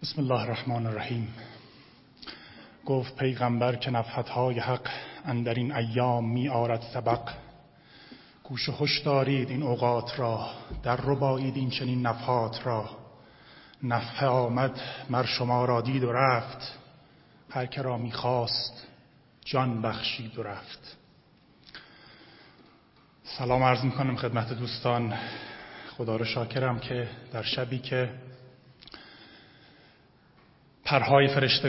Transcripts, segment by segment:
بسم الله الرحمن الرحیم. گفت پیغمبر که نفحت‌های حق اندر این ایام می آرد سبق. گوش و هوش دارید این اوقات را، در ربایید این چنین نفحات را. نفحه آمد مر شما را دید و رفت، هر که را می خواست جان بخشید و رفت. سلام عرض می کنم خدمت دوستان. خدا رو شاکرم که در شبی که پرهای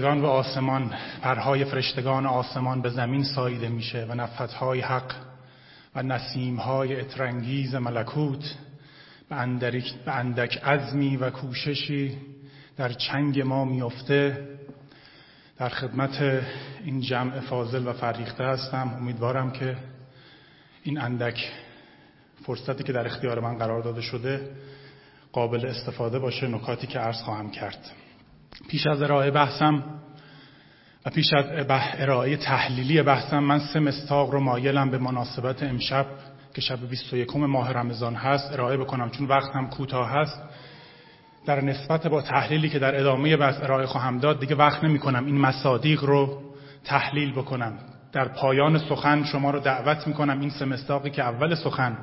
فرشتگان آسمان به زمین ساییده میشه و نفحت‌های حق و نسیم‌های عطرانگیز ملکوت به اندک عزمی و کوششی در چنگ ما میفته، در خدمت این جمع فاضل و فریخته هستم. امیدوارم که این اندک فرصتی که در اختیار من قرار داده شده قابل استفاده باشه. نکاتی که عرض خواهم کرد پیش از ارائه بحثم و پیش از ارائه تحلیلی بحثم، من 3 مصداق رو مایلم به مناسبت امشب که شب 21 ماه رمضان هست ارائه بکنم، چون وقت هم کوتاه هست. در نسبت با تحلیلی که در ادامه بحث ارائه خواهم داد دیگه وقت نمی کنم این مصادیق رو تحلیل بکنم. در پایان سخن شما رو دعوت می کنم این 3 مصداقی که اول سخن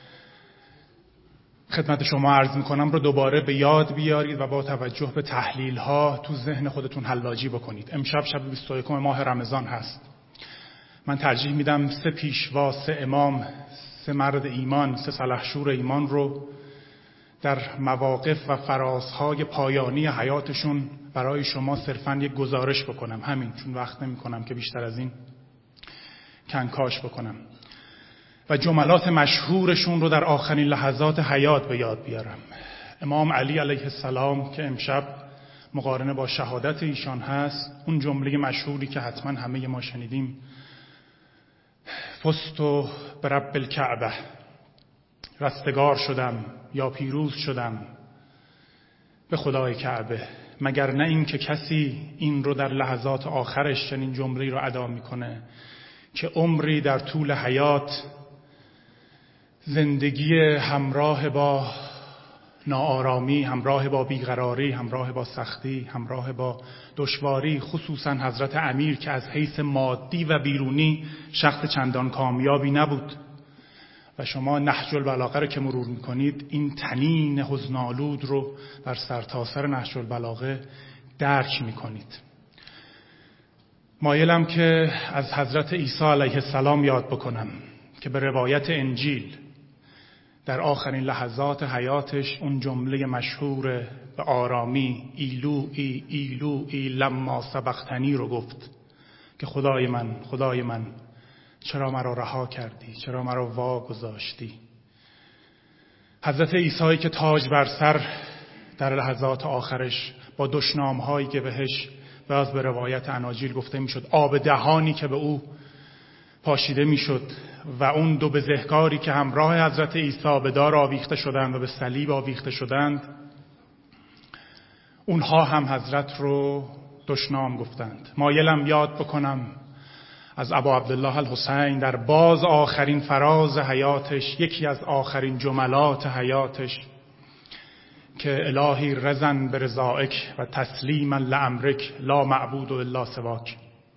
خدمت شما عرض میکنم رو دوباره به یاد بیارید و با توجه به تحلیل ها تو ذهن خودتون حلاجی بکنید. امشب شب 21 ماه رمضان هست. من ترجیح میدم 3 پیشوا، 3 امام، 3 مرد ایمان، 3 سلحشور ایمان رو در مواقف و فرازهای پایانی حیاتشون برای شما صرفاً یک گزارش بکنم. همین، چون وقت نمی کنم که بیشتر از این کنکاش بکنم و جملات مشهورشون رو در آخرین لحظات حیات به یاد بیارم. امام علی علیه السلام که امشب مقارنه با شهادت ایشان هست، اون جمله مشهوری که حتما همه ما شنیدیم، فزت برب الکعبه، رستگار شدم یا پیروز شدم به خدای کعبه. مگر نه این که کسی این رو در لحظات آخرش چنین جمله رو ادا میکنه که عمری در طول حیات زندگی همراه با ناآرامی، همراه با بیقراری، همراه با سختی، همراه با دشواری، خصوصا حضرت امیر که از حیث مادی و بیرونی شخص چندان کامیابی نبود و شما نهج البلاغه رو که مرور میکنید این طنین حزن‌آلود رو در سرتاسر نهج البلاغه درک میکنید. مایلم که از حضرت عیسی علیه السلام یاد بکنم که به روایت انجیل در آخرین لحظات حیاتش اون جمله مشهور به آرامی ایلوئی ایلوئی لما سبقتنی رو گفت که خدای من چرا مرا رها کردی، چرا مرا واگذاشتی. حضرت عیسی که تاج بر سر در لحظات آخرش با دشنام‌هایی که بهش باز به روایت اناجیل گفته میشد، آب دهانی که به او پاشیده میشد و اون 2 بزهکاری که همراه حضرت عیسی به دار آویخته شدند و به صلیب آویخته شدند، اونها هم حضرت رو دشنام گفتند. مایلم یاد بکنم از ابا عبدالله الحسین در باز آخرین فراز حیاتش، یکی از آخرین جملات حیاتش که الهی رضا برضایک و تسلیما لامرک لا معبود الا سواک.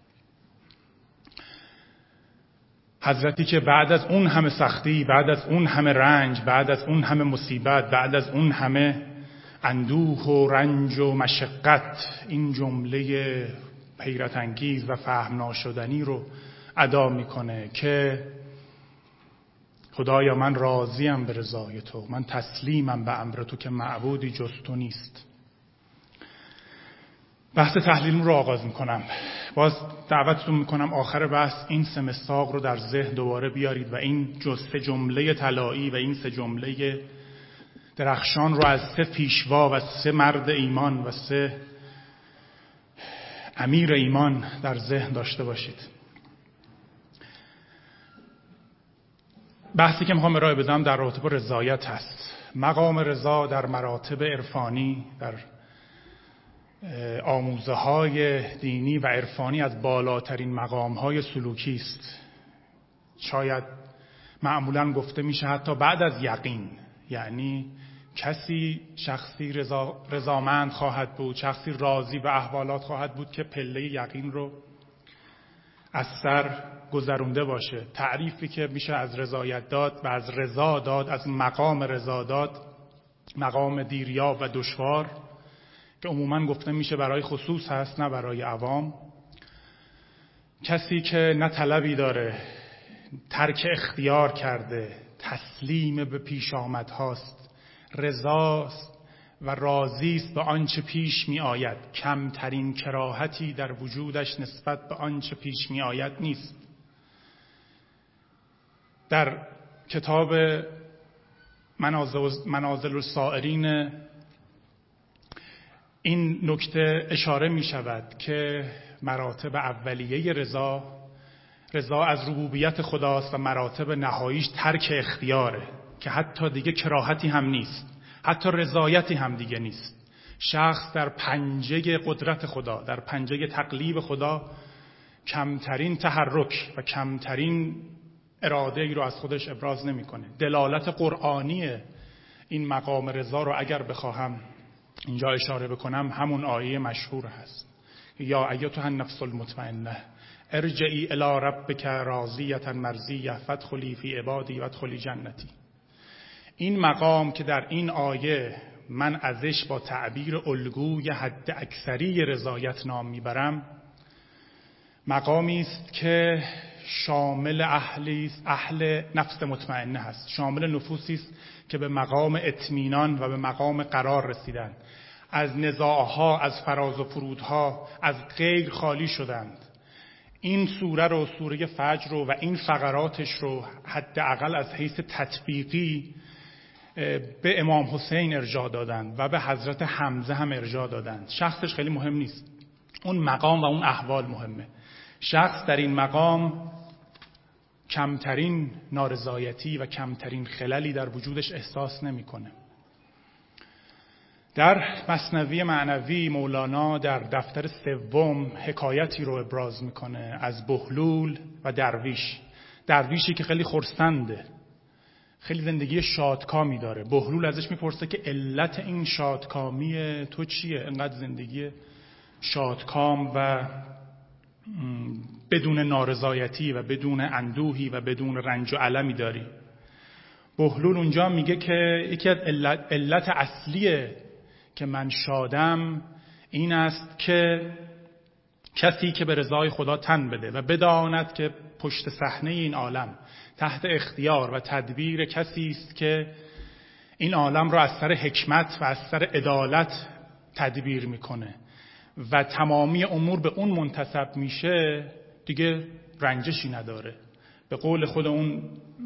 حضرتی که بعد از اون همه سختی، بعد از اون همه رنج، بعد از اون همه مصیبت، بعد از اون همه اندوه و رنج و مشقت این جمله حیرت انگیز و فهم ناشدنی رو ادا میکنه که خدایا من راضیم به رضای تو، من تسلیمم به امر تو که معبودی جز تو نیست. بحث تحلیل رو آغاز میکنم. باز دعوتتون میکنم آخر بحث این 3 مصداق رو در ذهن دوباره بیارید و این 3 جمله طلایی و این 3 جمله درخشان رو از 3 پیشوا و 3 مرد ایمان و 3 امیر ایمان در ذهن داشته باشید. بحثی که میخوام ارائه بدم در رابطه با رضایت هست. مقام رضا در مراتب عرفانی، در آموزه های دینی و عرفانی از بالاترین مقام های سلوکی است. شاید معمولاً گفته میشه حتی بعد از یقین، یعنی شخصی رضامند خواهد بود، شخصی راضی به احوالات خواهد بود که پله یقین رو از سر گذرونده باشه. تعریفی که میشه از رضایت داد و از رضا داد، از مقام رضا داد، مقام دیریاب و دشوار که عموماً گفته میشه برای خصوص هست نه برای عوام. کسی که نه طلبی داره، ترک اختیار کرده، تسلیم به پیش آمدهاست، رضاست و راضی است به آنچه پیش می آید، کمترین کراهتی در وجودش نسبت به آنچه پیش می آید نیست. در کتاب منازل السائرین این نکته اشاره می شود که مراتب اولیه رضا از ربوبیت خداست و مراتب نهاییش ترک اختیاره که حتی دیگه کراهتی هم نیست، حتی رضایتی هم دیگه نیست. شخص در پنجه قدرت خدا، در پنجه تقلیب خدا کمترین تحرک و کمترین اراده ای رو از خودش ابراز نمیکنه. دلالت قرآنی این مقام رضا رو اگر بخواهم اینجا اشاره بکنم، همون آیه مشهور هست: یا ایتها النفس المطمئنه ارجعی الی ربک راضیة مرضیة فادخلی فی عبادی وادخلی جنتی. این مقام که در این آیه من ازش با تعبیر الگوی حد اکثری رضایت نام میبرم، مقامی است که شامل اهل نفس مطمئنه هست، شامل نفوسی است که به مقام اطمینان و به مقام قرار رسیدند، از نزاعها، از فراز و فرودها، از غیر خالی شدند. این سوره رو، سوره فجر رو و این فقراتش رو حداقل از حیث تطبیقی به امام حسین ارجاع دادند و به حضرت حمزه هم ارجاع دادند. شخصش خیلی مهم نیست، اون مقام و اون احوال مهمه. شخص در این مقام کمترین نارضایتی و کمترین خللی در وجودش احساس نمیکنه. در مثنوی معنوی مولانا در دفتر 3 حکایتی رو ابراز میکنه از بهلول و درویشی که خیلی خرسنده، خیلی زندگی شادکامی داره. بهلول ازش میپرسه که علت این شادکامی تو چیه؟ انقدر زندگی شادکام و بدون نارضایتی و بدون اندوهی و بدون رنج و المی داری. بهلول اونجا میگه که یکی از علت اصلیه که من شادم این است که کسی که به رضای خدا تن بده و بداند که پشت صحنه این عالم تحت اختیار و تدبیر کسی است که این عالم را از سر حکمت و از سر عدالت تدبیر میکنه و تمامی امور به اون منتسب میشه، دیگه رنجشی نداره. به قول خود اون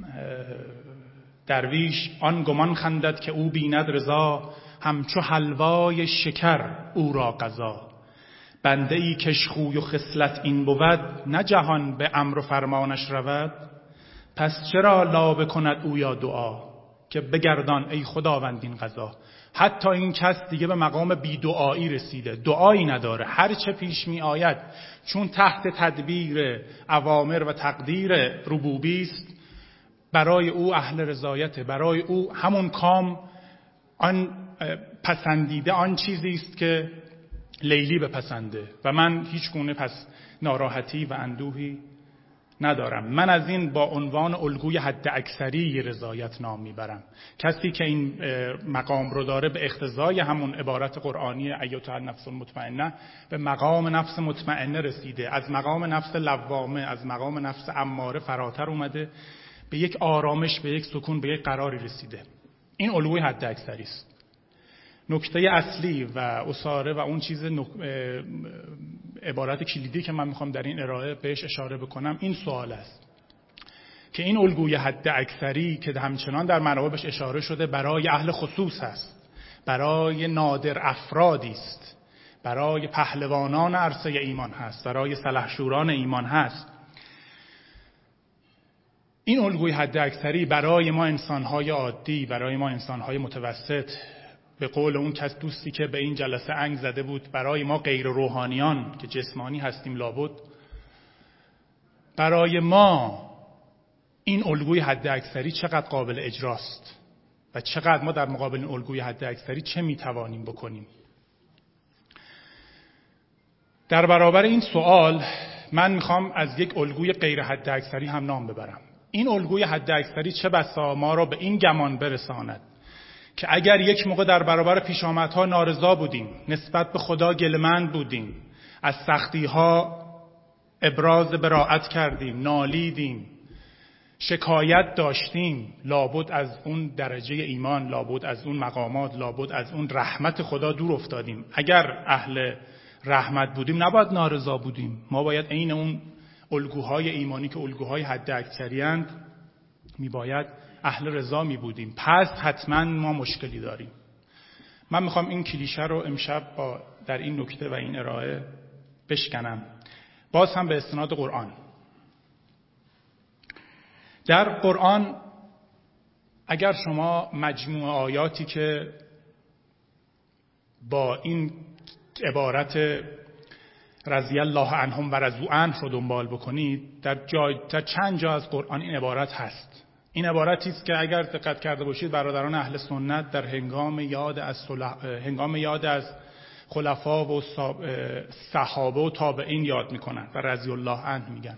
درویش: آن گمان خندد که او بیند رضا، همچو حلوای شکر او را قضا. بنده ای کش خوی و خصلت این بود، نه جهان به امر و فرمانش رود. پس چرا لابه کند او یا دعا، که بگردان ای خداوند این قضا. حتی این کس دیگه به مقام بی دعایی رسیده، دعایی نداره، هر چه پیش می آید چون تحت تدبیر اوامر و تقدیر ربوبی است، برای او اهل رضایته، برای او همون کام آن پسندیده، آن چیزی است که لیلی بپسنده و من هیچ گونه پس ناراحتی و اندوهی ندارم. من از این با عنوان الگوی حد اکثری رضایت نام میبرم. کسی که این مقام رو داره به اقتضای همون عبارت قرآنی ایتها النفس المطمئنه به مقام نفس مطمئنه رسیده، از مقام نفس لوامه، از مقام نفس اماره فراتر اومده، به یک آرامش، به یک سکون، به یک قراری رسیده. این الگوی حد اکثری است. نکته اصلی و اساره و اون چیز عبارت کلیدی که من میخوام در این ارائه بهش اشاره بکنم این سوال است که این الگوی حد اکثری که همچنان در منابع بهش اشاره شده برای اهل خصوص است، برای نادر افرادی است، برای پهلوانان عرصه ایمان هست، برای سلحشوران ایمان هست. این الگوی حد اکثری برای ما انسانهای عادی، برای ما انسانهای متوسط، به قول اون کس دوستی که به این جلسه انگ زده بود، برای ما غیر روحانیان که جسمانی هستیم لابد، برای ما این الگوی حد اکثری چقدر قابل اجراست و چقدر ما در مقابل این الگوی حداکثری چه میتوانیم بکنیم. در برابر این سوال من میخوام از یک الگوی غیر حداکثری هم نام ببرم. این الگوی حداکثری چه بسا ما را به این گمان برساند که اگر یک موقع در برابر پیشامدها نارضا بودیم، نسبت به خدا گله‌مند بودیم، از سختی‌ها ابراز براءت کردیم، نالیدیم، شکایت داشتیم، لابد از اون درجه ایمان، لابد از اون مقامات، لابد از اون رحمت خدا دور افتادیم. اگر اهل رحمت بودیم نباید نارضا بودیم. ما باید عین اون الگوهای ایمانی که الگوهای حداکثری اند میباید اهل رضا می بودیم. پس حتما ما مشکلی داریم. من میخوام این کلیشه رو امشب در این نکته و این ارائه بشکنم، باز هم به استناد قرآن. در قرآن اگر شما مجموع آیاتی که با این عبارت رضی الله عنهم و رضوا عنه رو دنبال بکنید، در چند جا از قرآن این عبارت هست. این عبارتی است که اگر دقت کرده باشید برادران اهل سنت در هنگام یاد از خلفا و صحابه و تابعین یاد میکنن و رضی الله عنه میگن.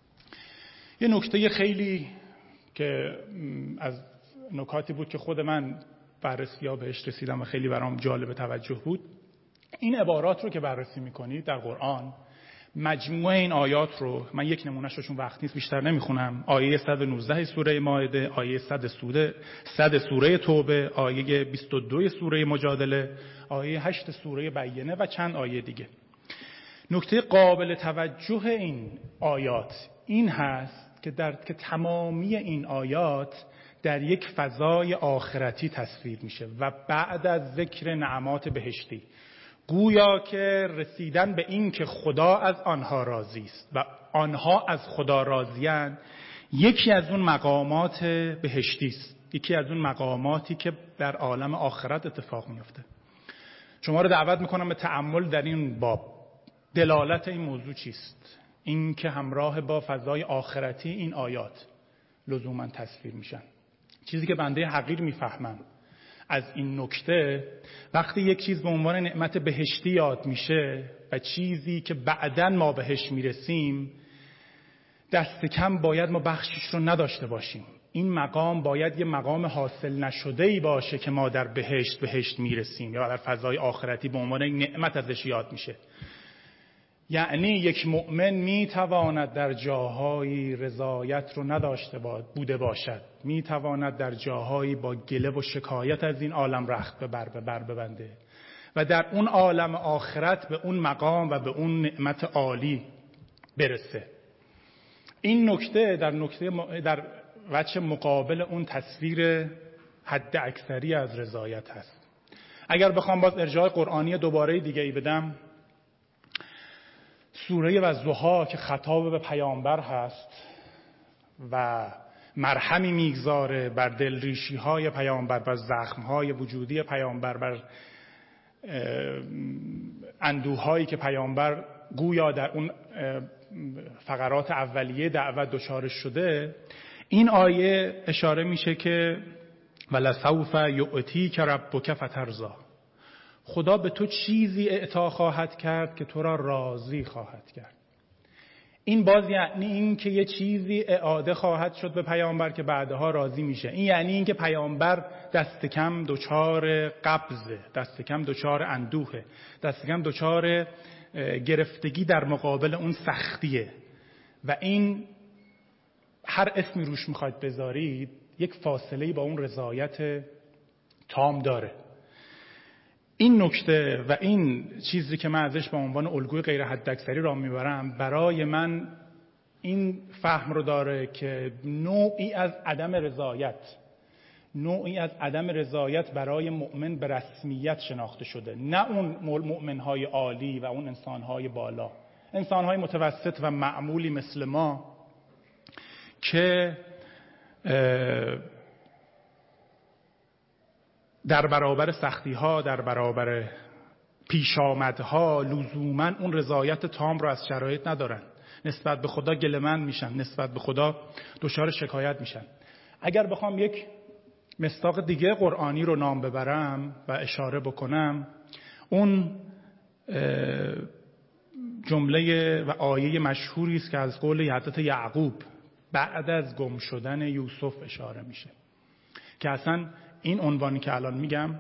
یه نکته خیلی که از نکاتی بود که خود من بررسی‌ها بهش رسیدم و خیلی برام جالب توجه بود، این عبارات رو که بررسی میکنید در قرآن، مجموعه این آیات رو من یک نمونهش رو چون وقت نیست بیشتر نمیخونم. آیه 119 سوره مائده، آیه 100 سوره توبه، آیه 22 سوره مجادله، آیه 8 سوره بینه و چند آیه دیگه. نکته قابل توجه این آیات این هست که تمامی این آیات در یک فضای آخرتی تصویر میشه و بعد از ذکر نعمات بهشتی، گویا که رسیدن به این که خدا از آنها راضی است و آنها از خدا راضی‌اند یکی از اون مقامات بهشتی است، یکی از اون مقاماتی که در عالم آخرت اتفاق میفته. شما رو دعوت میکنم به تأمل در این باب. دلالت این موضوع چیست؟ این که همراه با فضای آخرتی این آیات لزوما تصویر میشن. چیزی که بنده حقیر میفهمم از این نکته، وقتی یک چیز به عنوان نعمت بهشتی یاد میشه و چیزی که بعداً ما بهش میرسیم، دست کم باید ما بخشش رو نداشته باشیم. این مقام باید یه مقام حاصل نشده‌ای باشه که ما در بهشت میرسیم یا در فضای آخرتی به عنوان یک نعمت ازش یاد میشه. یعنی یک مؤمن میتواند در جاهایی رضایت رو نداشته بوده باشد، میتواند در جاهایی با گله و شکایت از این عالم رخت به بر ببنده و در اون عالم آخرت به اون مقام و به اون نعمت عالی برسه. این نکته در وجه مقابل اون تصویر حد اکثری از رضایت هست. اگر بخوام باز ارجاع قرآنی دوباره دیگه ای بدم، سوره والضحی که خطاب به پیامبر هست و مرهمی میگذاره بر دلریشی های پیامبر، بر زخم های وجودی پیامبر، بر اندوه هایی که پیامبر گویا در اون فقرات اولیه دعوت دچارش شده. این آیه اشاره میشه که ولسوف یؤتیک ربک فترضی، خدا به تو چیزی اعطا خواهد کرد که تو را راضی خواهد کرد. این باز یعنی این که یه چیزی اعاده خواهد شد به پیامبر که بعدها راضی میشه. این یعنی این که پیامبر دست کم دچار قبضه، دست کم دچار اندوهه، دست کم دچار گرفتگی در مقابل اون سختیه و این هر اسمی روش میخواید بذارید یک فاصله با اون رضایت تام داره. این نکته و این چیزی که من ازش به عنوان الگوی غیر حداکثری را میبرم برای من این فهم رو داره که نوعی از عدم رضایت برای مؤمن به رسمیت شناخته شده، نه اون مؤمنهای عالی و اون انسانهای بالا، انسانهای متوسط و معمولی مثل ما که در برابر سختی‌ها، در برابر پیشامدها لزوماً اون رضایت تام رو از شرایط ندارن، نسبت به خدا گله‌مند میشن، نسبت به خدا دچار شکایت میشن. اگر بخوام یک مصداق دیگه قرآنی رو نام ببرم و اشاره بکنم، اون جمله و آیه مشهوری است که از قول حضرت یعقوب بعد از گم شدن یوسف اشاره میشه، که اصلا این عنوانی که الان میگم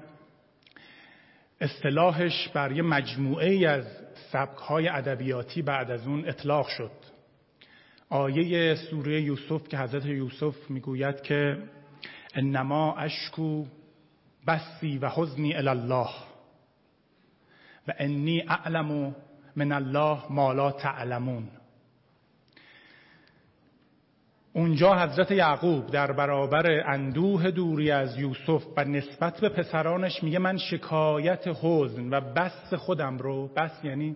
اصطلاحش بر یه مجموعه ای از سبک‌های ادبیاتی بعد از اون اطلاق شد. آیه سوره یوسف که حضرت یوسف میگوید که انما اشکو بثی و حزنی الی الله و انی اعلم من الله ما لا تعلمون. اونجا حضرت یعقوب در برابر اندوه دوری از یوسف و نسبت به پسرانش میگه من شکایت حزن و بس خودم رو، بس یعنی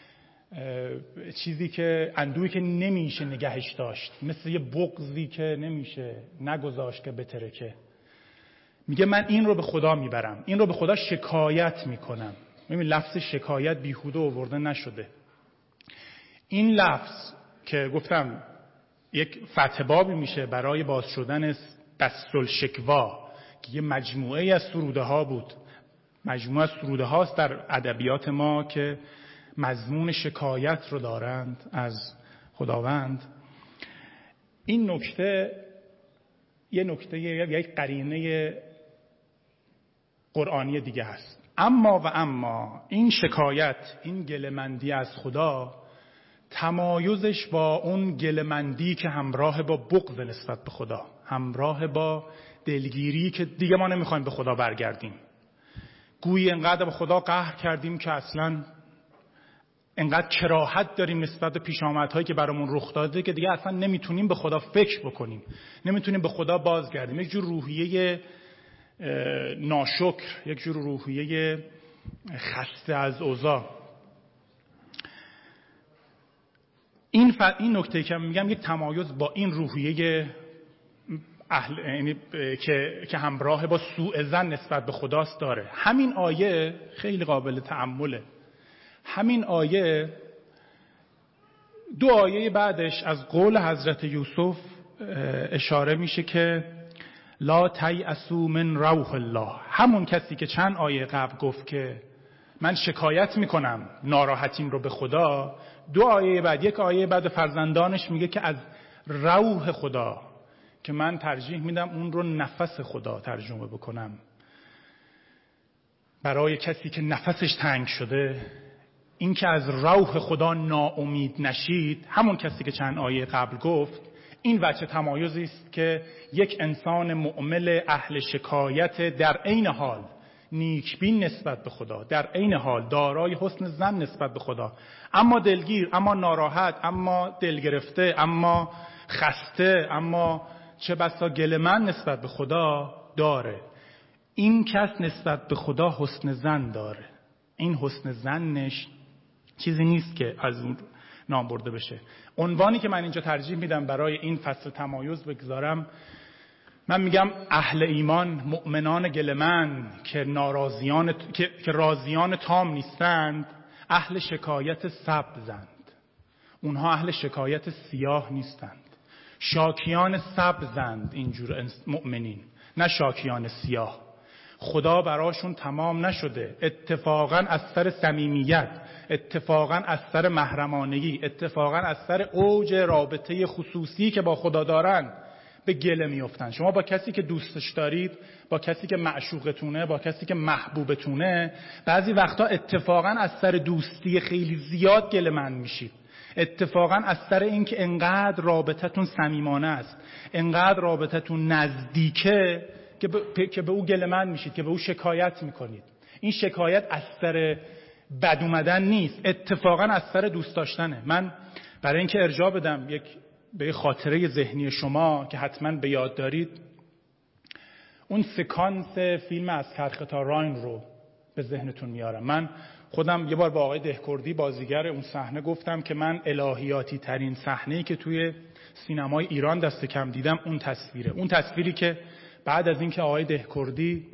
چیزی که اندوهی که نمیشه نگهش داشت، مثل یه بغضی که نمیشه نگذاشت که بترکه، میگه من این رو به خدا میبرم، این رو به خدا شکایت میکنم. ببین لفظ شکایت بیهوده آورده نشده. این لفظ که گفتم یک فتح بابی میشه برای باز شدن دستالشکوا که یه مجموعه از سروده ها بود، مجموعه از سروده هاست در ادبیات ما که مضمون شکایت رو دارند از خداوند. این نکته یه نکته یک قرینه قرآنی دیگه هست. اما این شکایت، این گله‌مندی از خدا، تمایزش با اون گله‌مندی که همراه با بغض نسبت به خدا، همراه با دلگیری که دیگه ما نمیخوایم به خدا برگردیم، گویی انقدر به خدا قهر کردیم که اصلا انقدر کراهت داریم نسبت به پیشامدهایی که برامون رخ داده که دیگه اصلا نمیتونیم به خدا فکر بکنیم، نمیتونیم به خدا بازگردیم. یک جور روحیه ناشکر، یک جور روحیه خسته از اوضاع. این نکته که میگم یک تمایز با این روحیه یعنی که همراه با سوء ظن نسبت به خداست داره. همین آیه خیلی قابل تأمله. همین آیه، دو آیه بعدش از قول حضرت یوسف اشاره میشه که لا تیأسوا من روح الله. همون کسی که چند آیه قبل گفت که من شکایت میکنم ناراحتیم رو به خدا، دو آیه بعد، یک آیه بعد فرزندانش میگه که از روح خدا، که من ترجیح میدم اون رو نفس خدا ترجمه بکنم. برای کسی که نفسش تنگ شده، این که از روح خدا ناامید نشید، همون کسی که چند آیه قبل گفت، این وجه تمایزی است که یک انسان مؤمن اهل شکایت در عین حال نیکبین نسبت به خدا، در عین حال دارای حسن ظن نسبت به خدا، اما دلگیر، اما ناراحت، اما دلگرفته، اما خسته، اما چه بسا گله‌مند نسبت به خدا داره. این کس نسبت به خدا حسن ظن داره. این حسن ظنش چیزی نیست که از اون نام برده بشه. عنوانی که من اینجا ترجیح میدم برای این فصل تمایز بگذارم، من میگم اهل ایمان، مؤمنان گله‌مند که که راضیان تام نیستند، اهل شکایت سبزند. اونها اهل شکایت سیاه نیستند. شاکیان سبزند اینجور مؤمنین، نه شاکیان سیاه. خدا براشون تمام نشده. اتفاقا از سر صمیمیت، اتفاقا از سر محرمانگی، اتفاقا از سر اوج رابطه خصوصی که با خدا دارن به گله میافتن. شما با کسی که دوستش دارید، با کسی که معشوقتونه، با کسی که محبوبتونه، بعضی وقتا اتفاقا از سر دوستی خیلی زیاد گله‌مند میشید. اتفاقا از سر این که انقدر رابطتون صمیمانه است، انقدر رابطتون نزدیکه که به او گله‌مند میشید، که به او شکایت میکنید. این شکایت از سر بد اومدن نیست، اتفاقا از سر دوست داشتنه. من برای اینکه ارجاع بدم به خاطره ذهنی شما که حتما به یاد دارید، اون سکانس فیلم از کرخ تا راین رو به ذهنتون میارم. من خودم یه بار با آقای دهکردی بازیگر اون صحنه گفتم که من الهیاتی ترین صحنه‌ای که توی سینمای ایران دست کم دیدم اون تصویره. اون تصویری که بعد از اینکه آقای دهکردی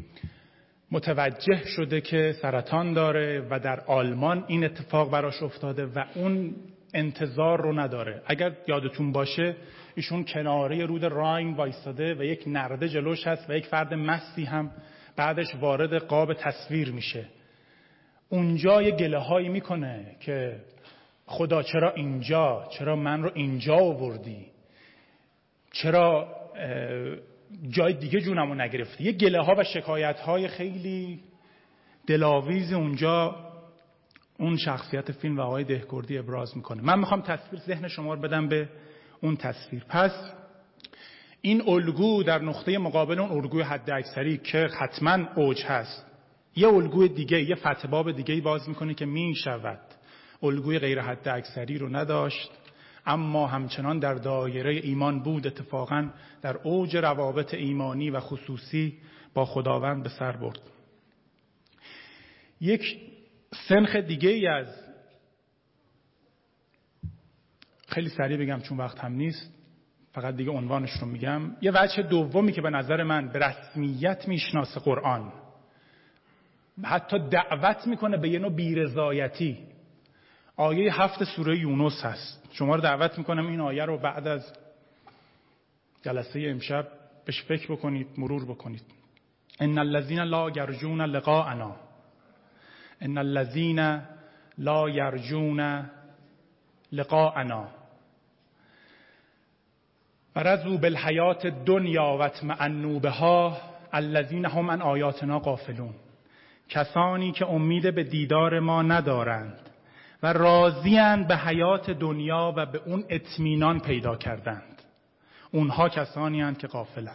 متوجه شده که سرطان داره و در آلمان این اتفاق براش افتاده و اون انتظار رو نداره. اگر یادتون باشه ایشون کناره رود راین وایستاده و یک نرده جلوش هست و یک فرد مستی هم بعدش وارد قاب تصویر میشه. اونجا یه گله هایی میکنه که خدا چرا اینجا، چرا من رو اینجا آوردی، چرا جای دیگه جونمو نگرفتی. یه گله ها و شکایت های خیلی دلاویز اونجا اون شخصیت فیلم و آقای دهکردی ابراز میکنه. من میخوام تصویر ذهن شما رو بدم به اون تصویر. پس این الگو در نقطه مقابل اون الگوی حد اکثری که حتما اوج هست، یه الگوی دیگه، یه فتباب دیگه باز میکنه که میشود الگوی غیر حد اکثری رو نداشت اما همچنان در دایره ایمان بود، اتفاقا در اوج روابط ایمانی و خصوصی با خداوند به سر برد. یک سنخ دیگه ای از، خیلی سریع بگم چون وقت هم نیست، فقط دیگه عنوانش رو میگم، یه وجه دومی که به نظر من به رسمیت میشناسه قرآن، حتی دعوت میکنه به یه نوع بیرضایتی، آیه 7 سوره یونس هست. شما رو دعوت میکنم این آیه رو بعد از جلسه امشب بهش فکر بکنید، مرور بکنید. ان الذين لا يرجون لقاءنا، ان الذين لا يرجون لقاءنا ورضوا بالحیات الدنیا و اطمأنوا بها الذین هم عن آیاتنا غافلون. کسانی که امید به دیدار ما ندارند و راضی‌اند به حیات دنیا و به اون اطمینان پیدا کردند، اونها کسانی هستند که غافلند.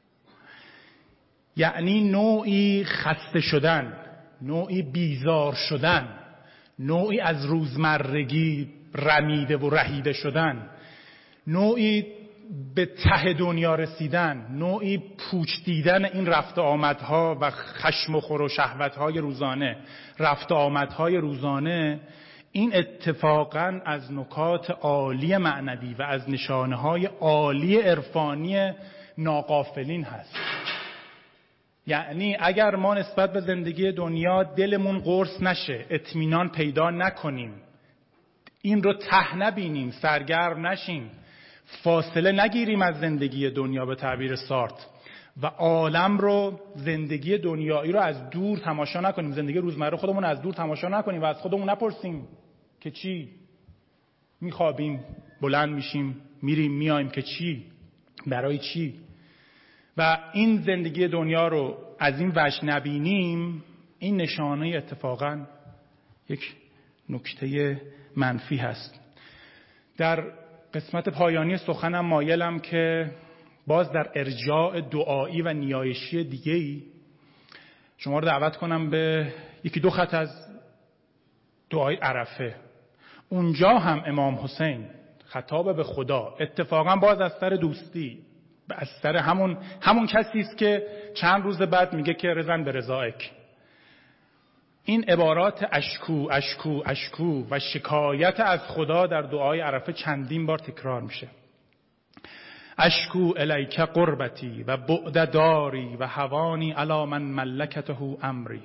یعنی نوعی خسته شدن، نوعی بیزار شدن، نوعی از روزمرگی رمیده و رهیده شدن، نوعی به ته دنیا رسیدن، نوعی پوچ دیدن این رفت آمدها و خشم و خور و شهوتهای روزانه، رفت آمدهای روزانه. این اتفاقاً از نکات عالی معنوی و از نشانه‌های عالی عرفانی ناغافلین هست. یعنی اگر ما نسبت به زندگی دنیا دلمون قرص نشه، اطمینان پیدا نکنیم، این رو ته نبینیم، سرگرم نشیم، فاصله نگیریم از زندگی دنیا به تعبیر سارت و عالم رو، زندگی دنیایی رو از دور تماشا نکنیم، زندگی روزمره خودمون از دور تماشا نکنیم و از خودمون نپرسیم که چی، میخوابیم بلند میشیم میریم میایم که چی، برای چی، و این زندگی دنیا رو از این وجه نبینیم، این نشانه اتفاقا یک نکته منفی هست. در قسمت پایانی سخنم مایلم که باز در ارجاع دعایی و نیایشی دیگه‌ای شما رو دعوت کنم به یکی دو خط از دعای عرفه. اونجا هم امام حسین خطاب به خدا، اتفاقا باز از سر دوستی، از سر همون کسی است که چند روز بعد میگه که رضا به رضایک. این عبارات اشکو اشکو اشکو و شکایت از خدا در دعای عرفه چندین بار تکرار میشه. اشکو الیک قربتی و بعد داری و هوانی علی من ملکته امری.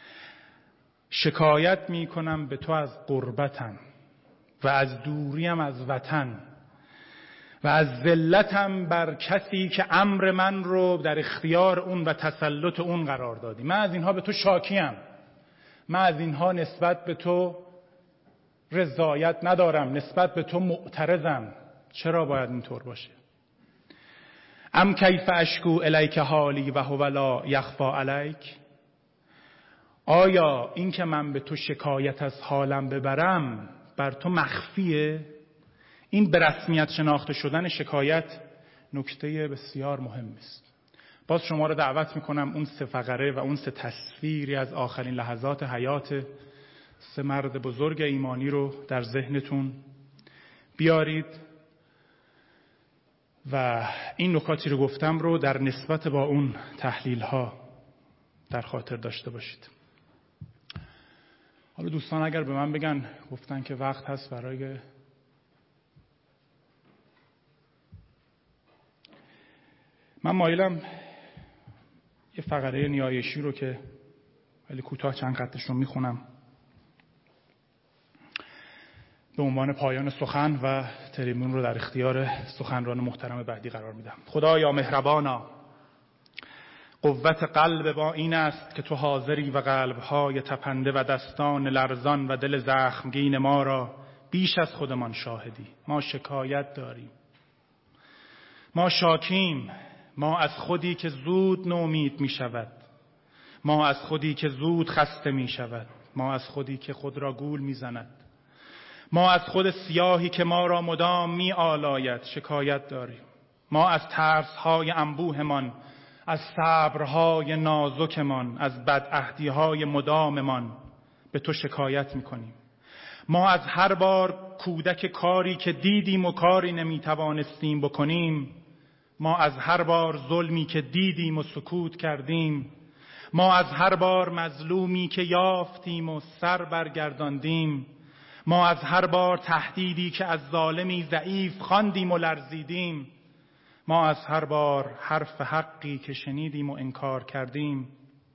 شکایت میکنم به تو از قربتم و از دوریم از وطن و از ذلتم بر کسی که امر من رو در اختیار اون و تسلط اون قرار دادی. من از اینها به تو شاکیم، من از اینها نسبت به تو رضایت ندارم، نسبت به تو معترضم. چرا باید اینطور باشه؟ ام کیف اشکو الیک حالی و هو لا یخفی علیک. آیا این که من به تو شکایت از حالم ببرم بر تو مخفیه؟ این به رسمیت شناخته شدن شکایت نکته بسیار مهم است. باز شما رو دعوت میکنم اون 3 فقره و اون 3 تصویری از آخرین لحظات حیات 3 مرد بزرگ ایمانی رو در ذهنتون بیارید و این نکاتی رو گفتم رو در نسبت با اون تحلیل ها در خاطر داشته باشید. حالا دوستان اگر به من بگن، گفتن که وقت هست برای من مایلم یه فقره نیایشی رو که خیلی کوتاه چند خطش رو میخونم به عنوان پایان سخن و تریبون رو در اختیار سخنران محترم بعدی قرار میدم. خدایا مهربانا، قوت قلب با این است که تو حاضری و قلب‌های تپنده و دستان لرزان و دل زخمگین ما را بیش از خودمان شاهدی. ما شکایت داریم، ما شاکیم، ما از خودی که زود نومید می شود، ما از خودی که زود خسته می شود، ما از خودی که خود را گول می زند، ما از خود سیاهی که ما را مدام می آلاید شکایت داریم. ما از ترس‌های انبوهمان، از صبرهای نازکمان، از بدعهدی‌های مداممان به تو شکایت می‌کنیم. ما از هر بار کودک کاری که دیدیم و کاری نمی‌توانستیم بکنیم، ما از هر بار ظلمی که دیدیم و سکوت کردیم، ما از هر بار مظلومی که یافتیم و سر برگرداندیم، ما از هر بار تهدیدی که از ظالمی ضعیف خواندیم و لرزیدیم، ما از هر بار حرف حقی که شنیدیم و انکار کردیم،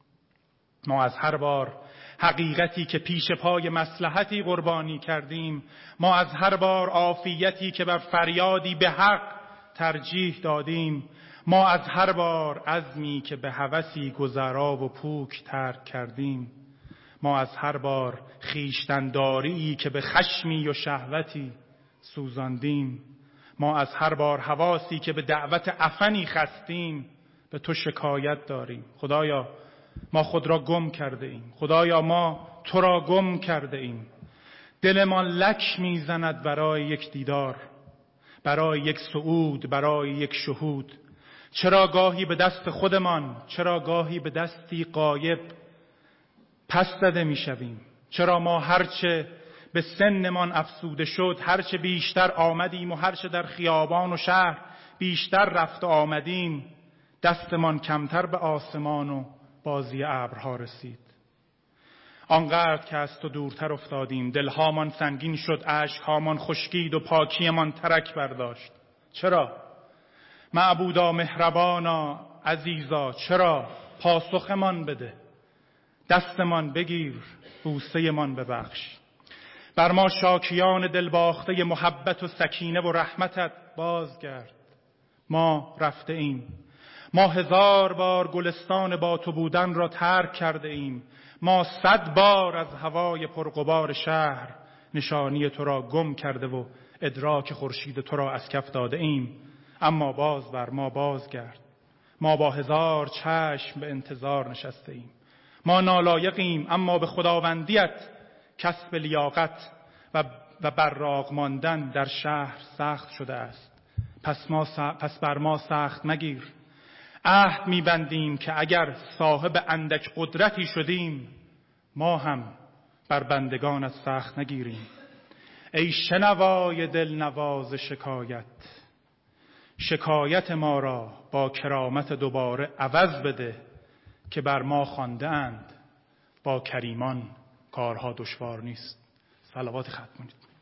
ما از هر بار حقیقتی که پیش پای مصلحتی قربانی کردیم، ما از هر بار عافیتی که بر فریادی به حق ترجیح دادیم، ما از هر بار عزمی که به هوسی گذرا و پوک ترک کردیم، ما از هر بار خویشتن‌داریی که به خشمی و شهوتی سوزاندیم، ما از هر بار حواسی که به دعوت عفنی خستیم به تو شکایت داریم. خدایا ما خود را گم کرده ایم، خدایا ما تو را گم کرده ایم. دلمان لک میزند برای یک دیدار، برای یک صعود، برای یک شهود. چرا گاهی به دست خودمان، چرا گاهی به دستی غایب پس زده میشویم؟ چرا ما هرچه به سنمان افسوده شد، هرچه بیشتر آمدیم و هرچه در خیابان و شهر بیشتر رفت و آمدیم، دستمان کمتر به آسمان و بازی ابرها رسید؟ آنقدر که از تو دورتر افتادیم، دلهامان سنگین شد، اشکهامان خشکید و پاکیمان ترک برداشت. چرا؟ معبودا مهربانا عزیزا، چرا؟ پاسخمان بده، دستمان بگیر، بوسه‌مان ببخش. بر ما شاکیان دلباخته محبت و سکینه و رحمتت بازگرد. ما رفته ایم، ما 1000 بار گلستان با تو بودن را ترک کرده ایم، ما 100 بار از هوای پرغبار شهر نشانی تو را گم کرده و ادراک خورشید تو را از کف داده ایم. اما باز بر ما بازگرد. ما با 1000 چشم به انتظار نشسته ایم. ما نالایقیم، اما به خداوندیت کسب لیاقت و براق ماندن در شهر سخت شده است. پس بر ما سخت مگیر. عهد می‌بندیم که اگر صاحب اندک قدرتی شدیم، ما هم بر بندگان از سخت نگیریم. ای شنوای دلنواز شکایت، شکایت ما را با کرامت دوباره عوض بده، که بر ما خوانده اند با کریمان کارها دشوار نیست. صلوات ختم کنید.